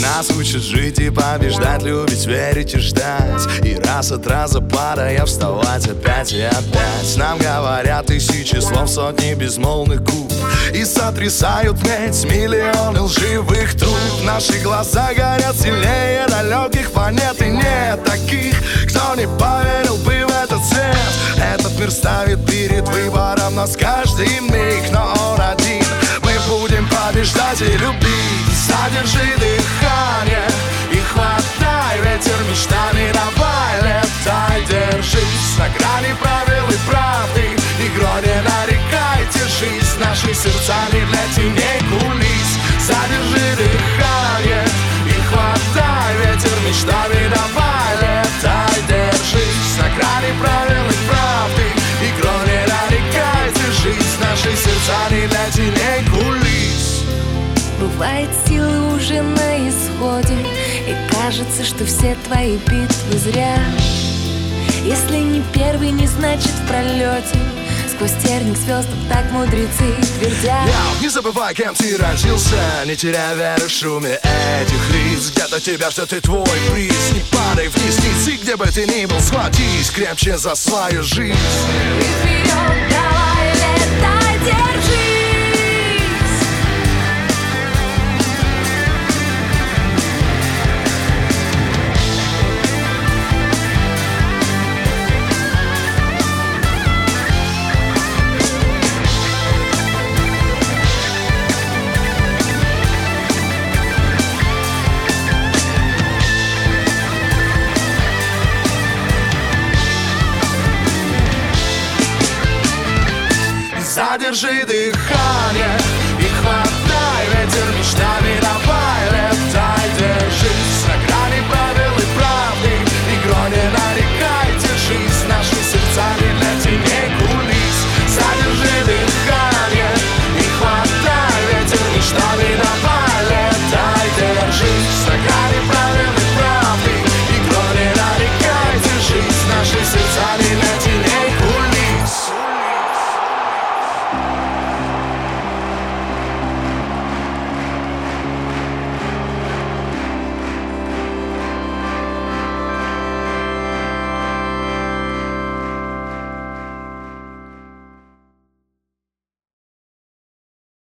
Нас учат жить и побеждать, любить, верить и ждать. И раз от раза падая, вставать опять и опять. Нам говорят тысячи слов, сотни безмолвных губ, и сотрясают медь миллионы лживых труб. Наши глаза горят сильнее далеких планет, и нет таких, кто не поверил бы в этот свет. Этот мир ставит перед выбором нас каждый миг, но он один. Мы будем побеждать и любить. Задержи дыхание и хватай ветер мечтами, давай летай, держись на грани правил и правды. Игрой не нарекайте жизнь, наши сердца не для теней кулис. Задержи дыхание и хватай ветер мечтами, давай летай, держись на грани правил и правды. Игрой не нарекайте жизнь, наши сердца не для теней кулис. Бывает, силы уже на исходе, и кажется, что все твои битвы зря. Если не первый, не значит в пролете. Сквозь терник звезд так мудрецы твердят. Не забывай, кем ты родился, не теряй веры в шуме этих лиц. Где-то тебя ждет и твой приз. Не падай вниз, ницы, где бы ты ни был, схватись крепче за свою жизнь. И вперед, давай, летай, держись. Задержи дыхание